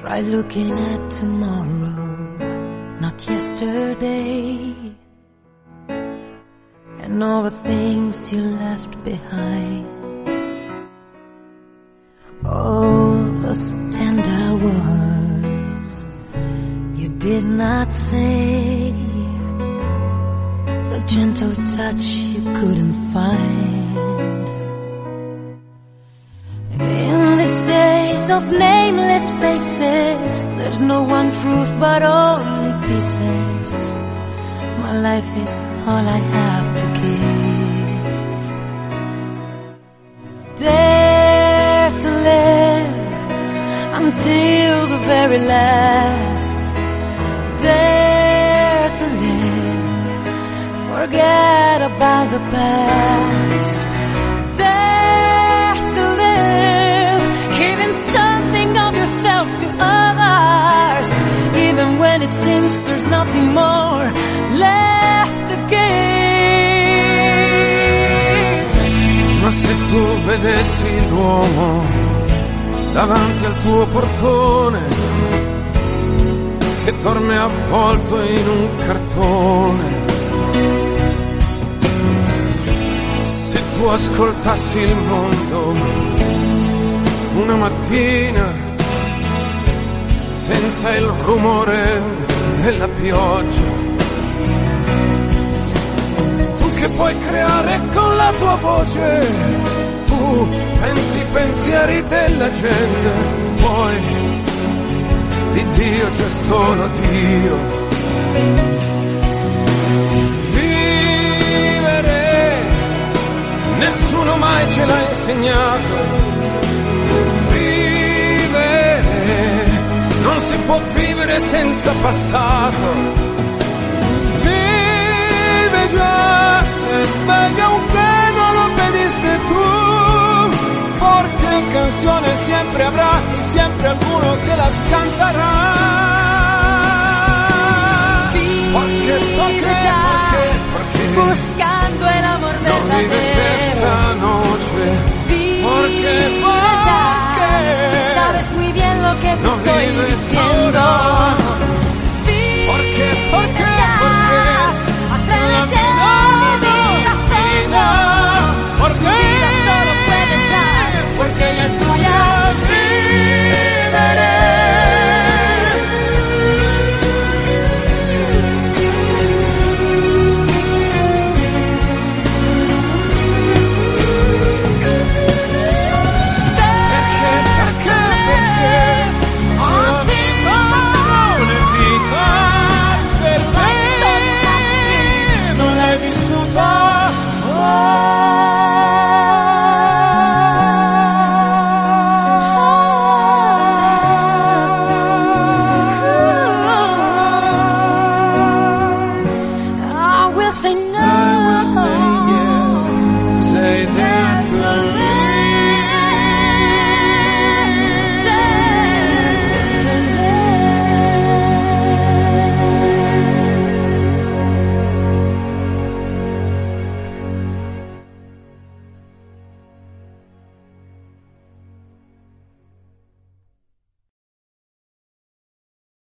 Try looking at tomorrow, not yesterday, and all the things you left behind. All those tender words you did not say, the gentle touch you couldn't find. In these days of nameless faces, there's no one truth but only pieces. My life is all I have to give. Dare to live until the very last. Dare to live, forget about the past. Dare to live, giving something of yourself to others, even when it seems there's nothing more left to give. Ma se tu vedessi l'uomo davanti al tuo portone, che dorme avvolto in un cartone, se tu ascoltassi il mondo una mattina senza il rumore della pioggia, tu che puoi creare con la tua voce, tu pensi i pensieri della gente, poi di Dio c'è solo Dio. Vivere nessuno mai ce l'ha insegnato. Vivere non si può vivere senza passato. Vive già e sveglia aunque non lo pediste tu, porque canciones siempre habrá y siempre alguno que las cantará. Porque buscando el amor verdadero. no vives esta noche, porque